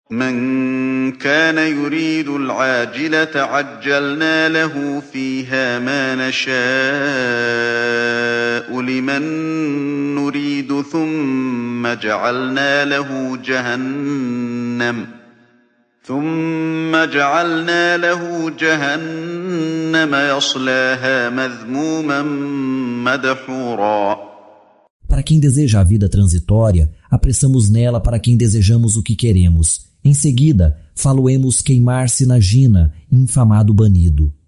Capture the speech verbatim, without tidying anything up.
مَنْ كَانَ يُرِيدُ الْعَاجِلَةَ عَجَّلْنَا لَهُ فِيهَا مَا نَشَاءُ لِمَن نُّرِيدُ ثُمَّ جَعَلْنَا لَهُ جَهَنَّمَ ثُمَّ جَعَلْنَا لَهُ جَهَنَّمَ يَصْلَاهَا مَذْمُومًا مَّدْحُورًا. Para quem deseja a vida transitória, apressamos nela para quem desejamos o que queremos. Em seguida, faloemos queimar-se na Jina, infamado banido.